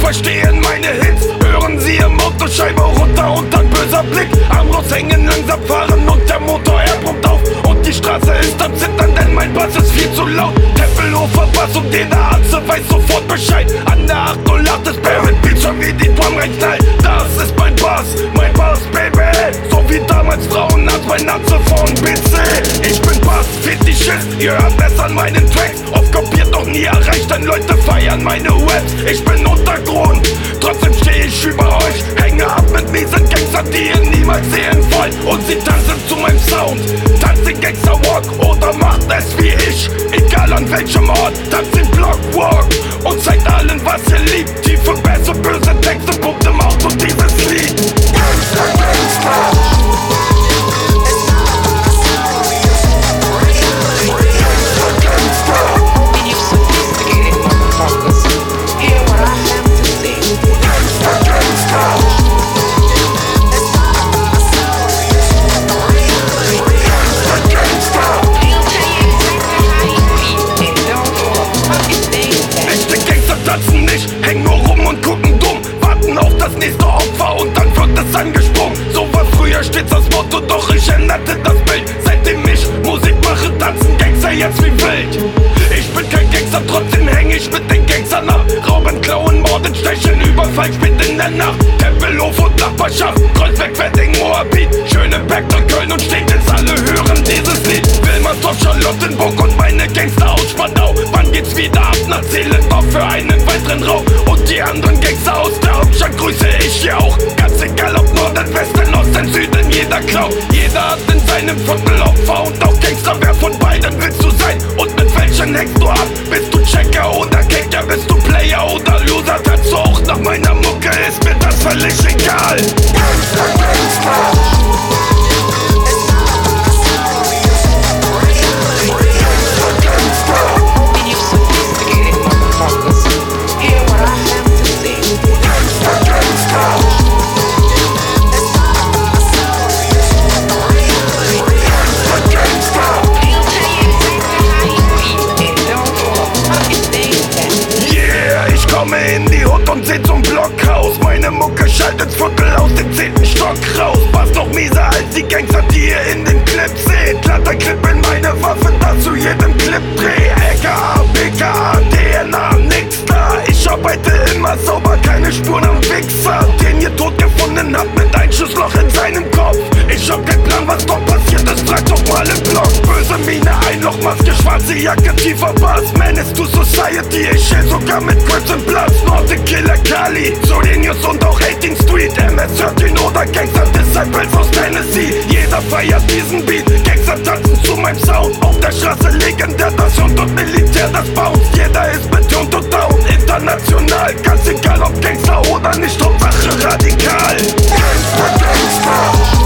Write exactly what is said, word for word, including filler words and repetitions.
verstehen meine Hits. Hören sie im Auto, Scheibe runter und ein böser Blick. Arm raushängen, langsam fahren und der Motor, er brummt auf. Und die Straße ist am Zittern, denn mein Bass ist viel zu laut. Tempelhofer Bass und jeder Arzt weiß sofort Bescheid. An der acht null acht ist Barrett Beat, schon wie die Drum reinknallt. Das ist mein Bass, mein Bass, Baby. So wie damals Frauenarzt bei Natze von B C. Ich bin Bass, Fetischist, ihr hört es an meinen Tracks. Oft kopiert, doch nie erreicht, denn Leute feiern meine Waps. Ich bin Untergrund, trotzdem steh ich über euch. Hänge ab mit miesen Gangster, die ihr niemals sehen wollt. Und sie tanzen zu meinem Sound, tanzt den Gangster Walk oder macht es wie ich. Egal an welchem Ort, tanzt den Blockwalk und zeigt allen, was ihr liebt. Tiefe Bässe, böse Texte, pumpt im Auto dieses Lied. Gangster, Gangster. Tanzen nicht, hängen nur rum und gucken dumm. Warten auf das nächste Opfer und dann wird es angesprungen. So war früher stets das Motto, doch ich änderte das Bild. Seitdem ich Musik mache, tanzen Gangster jetzt wie wild. Ich bin kein Gangster, trotzdem häng ich mit den Gangstern ab. Rauben, klauen, morden, stechen, Überfall spät in der Nacht. Tempelhof und Nachbarschaft, Kreuzberg, Wedding, Moabit, Schöneberg, Neukölln und Steglitz, alle hören dieses Lied. Wilmersdorf, Charlottenburg und meine Gangster aus Spandau. Wann geht's wieder ab nach Zehlendorf für einen weiteren Raub? Und die anderen Gangster aus der Hauptstadt grüße ich hier auch. Ganz egal ob Norden, Westen, Osten, Süden, jeder klaut. Jeder hat in seinem Viertel Opfer und auch Gangster. Wer von beiden willst du sein? Und mit welchen hängst du ab? Bist du Checker oder Kicker? Bist du Player oder Loser? Tanzt du auch nach meiner Mucke? Ist mir das völlig egal. Gangster, Gangster. In die Hut und seh zum Blockhaus. Meine Mucke schaltet Viertel aus dem zehnten Stock raus. Was noch mieser als die Gangster, die ihr in den Clips seht. Glatter Clip in meine Waffe, das zu jedem Clip dreh. L K A, B K A, D N A, nix da. Ich arbeite immer sauber, keine Spuren am Wichser, den ihr tot gefunden habt mit ein Schussloch in seinem Kopf. Ich hab keinen Plan, was dort passiert ist, fragt doch mal im Blog. Böse Miene, Einlochmaske, schwarze Jacke, tiefer Bass. Menace to Society, ich chill sogar mit Crips im Platz. Norte Killer Kali, Solenius und auch achtzehn Street, M S dreizehn oder Gangster Disciples aus Tennessee. Jeder feiert diesen Beat, Gangster tanzen zu meinem Sound. Auf der Straße legendär, das Hund und Militär, das Bounce. Jeder ist betont und down, international. Ganz egal ob Gangster oder nicht, Hauptsache radikal. Gangster, Gangster.